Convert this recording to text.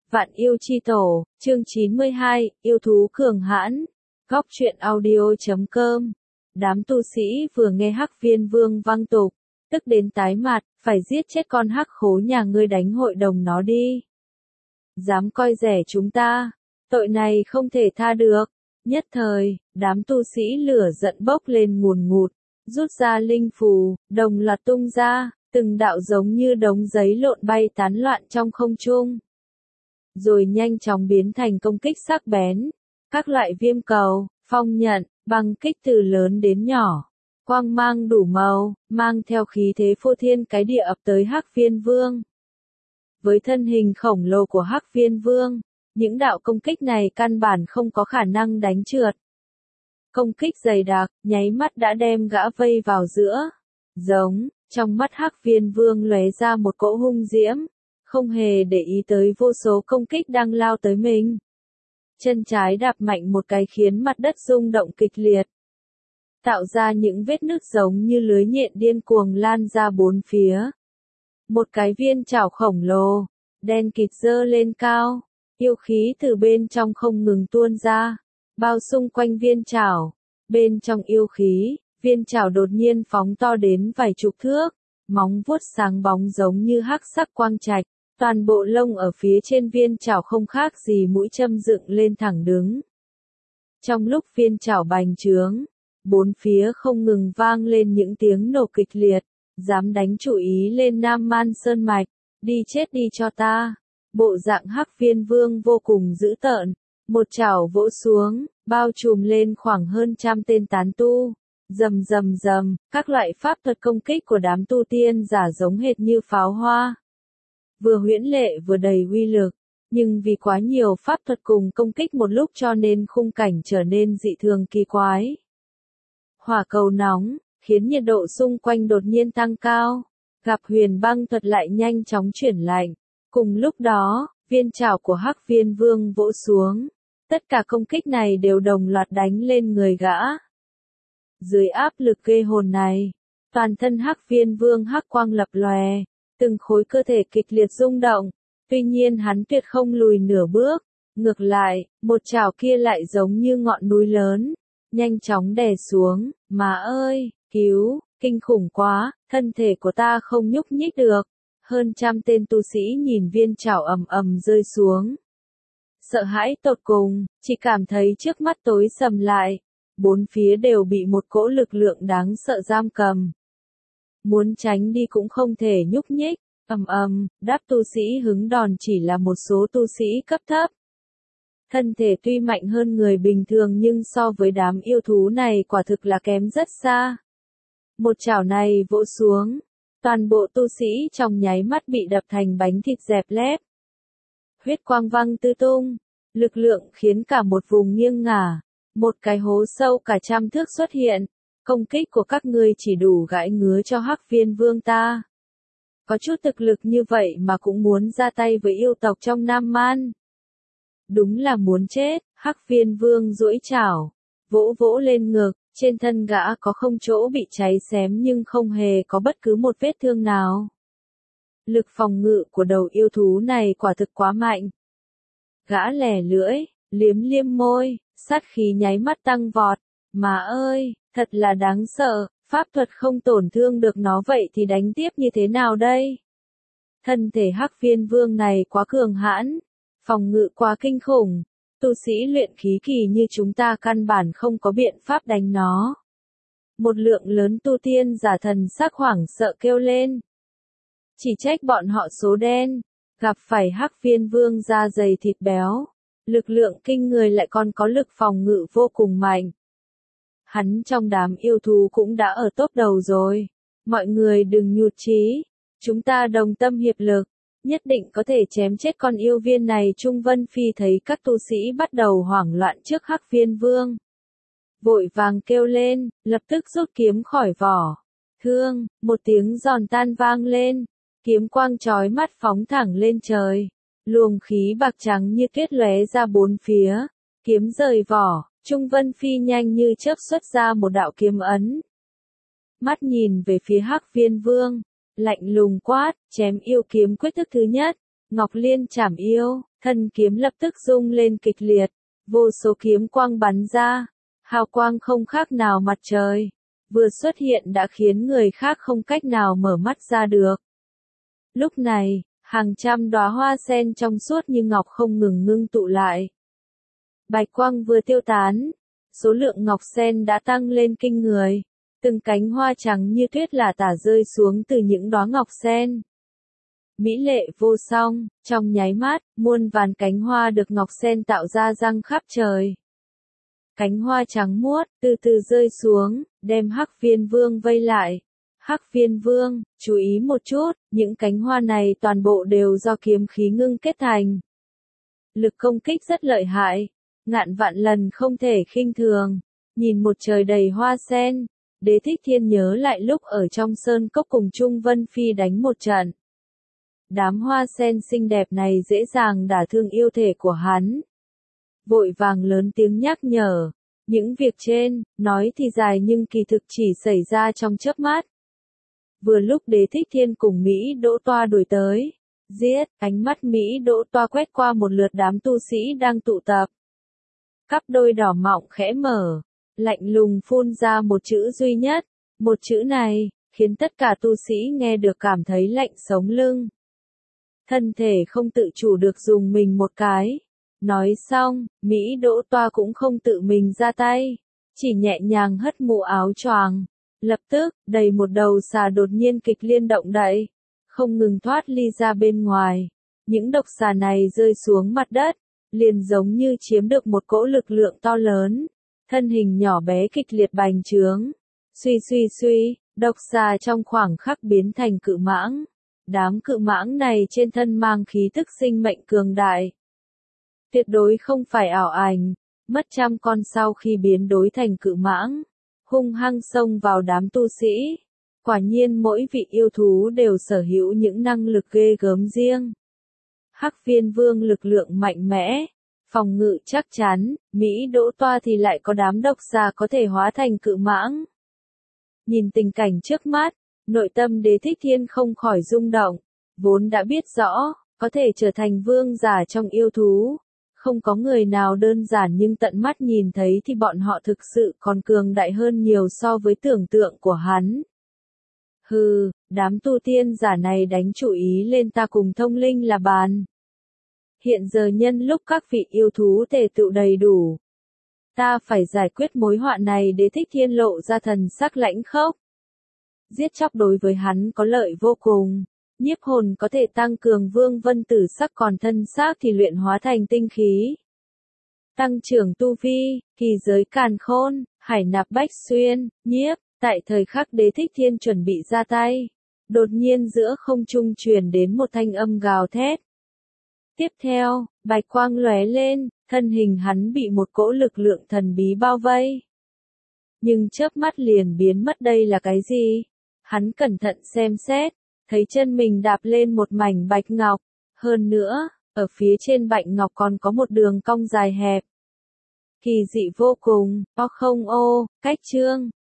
Vạn yêu chi tổ, chương 92, yêu thú cường hãn. Góc truyện audio.com. Đám tu sĩ vừa nghe Hắc Viên Vương văng tục, tức đến tái mặt, phải giết chết con hắc khố nhà ngươi đánh hội đồng nó đi. Dám coi rẻ chúng ta, tội này không thể tha được. Nhất thời, đám tu sĩ lửa giận bốc lên ngùn ngụt, rút ra linh phù, đồng loạt tung ra, từng đạo giống như đống giấy lộn bay tán loạn trong không trung. Rồi nhanh chóng biến thành công kích sắc bén. Các loại viêm cầu, phong nhận, băng kích từ lớn đến nhỏ. Quang mang đủ màu, mang theo khí thế phô thiên cái địa ập tới Hắc Viên Vương. Với thân hình khổng lồ của Hắc Viên Vương, những đạo công kích này căn bản không có khả năng đánh trượt. Công kích dày đặc, nháy mắt đã đem gã vây vào giữa. Giống, trong mắt Hắc Viên Vương lóe ra một cỗ hung diễm, không hề để ý tới vô số công kích đang lao tới mình. Chân trái đạp mạnh một cái khiến mặt đất rung động kịch liệt, tạo ra những vết nứt giống như lưới nhện điên cuồng lan ra bốn phía. Một cái viên chảo khổng lồ, đen kịt giơ lên cao, yêu khí từ bên trong không ngừng tuôn ra, bao xung quanh viên chảo. Bên trong yêu khí, viên chảo đột nhiên phóng to đến vài chục thước, móng vuốt sáng bóng giống như hắc sắc quang trạch. Toàn bộ lông ở phía trên viên chảo không khác gì mũi châm dựng lên thẳng đứng. Trong lúc viên chảo bành trướng, bốn phía không ngừng vang lên những tiếng nổ kịch liệt, dám đánh chủ ý lên Nam Man Sơn Mạch, đi chết đi cho ta. Bộ dạng Hắc Viên Vương vô cùng dữ tợn, một chảo vỗ xuống, bao trùm lên khoảng hơn 100 tên tán tu. Rầm rầm rầm, các loại pháp thuật công kích của đám tu tiên giả giống hệt như pháo hoa. Vừa huyễn lệ vừa đầy uy lực, nhưng vì quá nhiều pháp thuật cùng công kích một lúc cho nên khung cảnh trở nên dị thường kỳ quái. Hỏa cầu nóng, khiến nhiệt độ xung quanh đột nhiên tăng cao, gặp huyền băng thuật lại nhanh chóng chuyển lạnh. Cùng lúc đó, viên chảo của Hắc Viên Vương vỗ xuống, tất cả công kích này đều đồng loạt đánh lên người gã. Dưới áp lực ghê hồn này, toàn thân Hắc Viên Vương hắc quang lập lòe. Từng khối cơ thể kịch liệt rung động, tuy nhiên hắn tuyệt không lùi nửa bước, ngược lại, một chảo kia lại giống như ngọn núi lớn, nhanh chóng đè xuống, mà ơi, cứu, kinh khủng quá, thân thể của ta không nhúc nhích được. Hơn 100 tên tu sĩ nhìn viên chảo ầm ầm rơi xuống. Sợ hãi tột cùng, chỉ cảm thấy trước mắt tối sầm lại, bốn phía đều bị một cỗ lực lượng đáng sợ giam cầm. Muốn tránh đi cũng không thể nhúc nhích, đáp tu sĩ hứng đòn chỉ là một số tu sĩ cấp thấp. Thân thể tuy mạnh hơn người bình thường nhưng so với đám yêu thú này quả thực là kém rất xa. Một chảo này vỗ xuống, toàn bộ tu sĩ trong nháy mắt bị đập thành bánh thịt dẹp lép. Huyết quang văng tứ tung, lực lượng khiến cả một vùng nghiêng ngả, một cái hố sâu cả 100 thước xuất hiện. Công kích của các ngươi chỉ đủ gãi ngứa cho Hắc Viên Vương ta. Có chút thực lực như vậy mà cũng muốn ra tay với yêu tộc trong Nam Man. Đúng là muốn chết. Hắc Viên Vương duỗi chảo, vỗ vỗ lên ngực, trên thân gã có không chỗ bị cháy xém nhưng không hề có bất cứ một vết thương nào. Lực phòng ngự của đầu yêu thú này quả thực quá mạnh. Gã lẻ lưỡi, liếm liếm môi, sát khí nháy mắt tăng vọt. Mà ơi, thật là đáng sợ, pháp thuật không tổn thương được nó vậy thì đánh tiếp như thế nào đây? Thân thể Hắc Viên Vương này quá cường hãn, phòng ngự quá kinh khủng, tu sĩ luyện khí kỳ như chúng ta căn bản không có biện pháp đánh nó. Một lượng lớn tu tiên giả thần sắc hoảng sợ kêu lên. Chỉ trách bọn họ số đen, gặp phải Hắc Viên Vương da dày thịt béo, lực lượng kinh người lại còn có lực phòng ngự vô cùng mạnh. Hắn trong đám yêu thú cũng đã ở top đầu rồi. Mọi người đừng nhụt chí. Chúng ta đồng tâm hiệp lực, nhất định có thể chém chết con yêu viên này. Trung Vân Phi thấy các tu sĩ bắt đầu hoảng loạn trước Hắc Viên Vương, vội vàng kêu lên, lập tức rút kiếm khỏi vỏ. Thương, một tiếng giòn tan vang lên, kiếm quang chói mắt phóng thẳng lên trời. Luồng khí bạc trắng như tuyết lóe ra bốn phía, kiếm rời vỏ. Trung Vân Phi nhanh như chớp xuất ra một đạo kiếm ấn. Mắt nhìn về phía Hắc Viên Vương, lạnh lùng quát, chém yêu kiếm quyết thức thứ nhất, Ngọc Liên chảm yêu. Thân kiếm lập tức rung lên kịch liệt, vô số kiếm quang bắn ra, hào quang không khác nào mặt trời, vừa xuất hiện đã khiến người khác không cách nào mở mắt ra được. Lúc này, hàng trăm đóa hoa sen trong suốt như ngọc không ngừng ngưng tụ lại. Bạch quang vừa tiêu tán, số lượng ngọc sen đã tăng lên kinh người, từng cánh hoa trắng như tuyết lả tả rơi xuống từ những đóa ngọc sen. Mỹ lệ vô song, trong nháy mắt, muôn vàn cánh hoa được ngọc sen tạo ra răng khắp trời. Cánh hoa trắng muốt, từ từ rơi xuống, đem Hắc Viên Vương vây lại. Hắc Viên Vương, chú ý một chút, những cánh hoa này toàn bộ đều do kiếm khí ngưng kết thành. Lực công kích rất lợi hại, ngàn vạn lần không thể khinh thường. Nhìn một trời đầy hoa sen, Đế Thích Thiên nhớ lại lúc ở trong sơn cốc cùng Trung Vân Phi đánh một trận. Đám hoa sen xinh đẹp này dễ dàng đả thương yêu thể của hắn. Vội vàng lớn tiếng nhắc nhở, những việc trên, nói thì dài nhưng kỳ thực chỉ xảy ra trong chớp mắt. Vừa lúc Đế Thích Thiên cùng Mỹ Đỗ Toa đuổi tới, giết, ánh mắt Mỹ Đỗ Toa quét qua một lượt đám tu sĩ đang tụ tập. Cặp đôi đỏ mọng khẽ mở, lạnh lùng phun ra một chữ duy nhất, một chữ này, khiến tất cả tu sĩ nghe được cảm thấy lạnh sống lưng. Thân thể không tự chủ được dùng mình một cái. Nói xong, Mỹ Đỗ Toa cũng không tự mình ra tay, chỉ nhẹ nhàng hất mũ áo choàng. Lập tức, đầy một đầu xà đột nhiên kịch liên động đậy, không ngừng thoát ly ra bên ngoài. Những độc xà này rơi xuống mặt đất, liền giống như chiếm được một cỗ lực lượng to lớn. Thân hình nhỏ bé kịch liệt bành trướng. Suy, độc xà trong khoảng khắc biến thành cự mãng. Đám cự mãng này trên thân mang khí tức sinh mệnh cường đại. Tuyệt đối không phải ảo ảnh, mất trăm con sau khi biến đổi thành cự mãng, hung hăng xông vào đám tu sĩ. Quả nhiên mỗi vị yêu thú đều sở hữu những năng lực ghê gớm riêng. Hắc Viên Vương lực lượng mạnh mẽ, phòng ngự chắc chắn, Mỹ Đỗ Toa thì lại có đám độc xà có thể hóa thành cự mãng. Nhìn tình cảnh trước mắt, nội tâm Đế Thích Thiên không khỏi rung động, vốn đã biết rõ, có thể trở thành vương giả trong yêu thú. Không có người nào đơn giản nhưng tận mắt nhìn thấy thì bọn họ thực sự còn cường đại hơn nhiều so với tưởng tượng của hắn. Hừ, đám tu tiên giả này đánh chủ ý lên ta cùng Thông Linh là bàn. Hiện giờ nhân lúc các vị yêu thú tề tựu đầy đủ, ta phải giải quyết mối họa này. Đế Thích Thiên lộ ra thần sắc lãnh khốc. Giết chóc đối với hắn có lợi vô cùng. Nhiếp hồn có thể tăng cường vương vân tử sắc, còn thân xác thì luyện hóa thành tinh khí. Tăng trưởng tu vi, kỳ giới càn khôn, hải nạp bách xuyên, nhiếp. Tại thời khắc Đế Thích Thiên chuẩn bị ra tay, đột nhiên giữa không trung truyền đến một thanh âm gào thét. Tiếp theo, bạch quang lóe lên, thân hình hắn bị một cỗ lực lượng thần bí bao vây. Nhưng chớp mắt liền biến mất. Đây là cái gì? Hắn cẩn thận xem xét, thấy chân mình đạp lên một mảnh bạch ngọc, hơn nữa, ở phía trên bạch ngọc còn có một đường cong dài hẹp. Kỳ dị vô cùng, cách chương.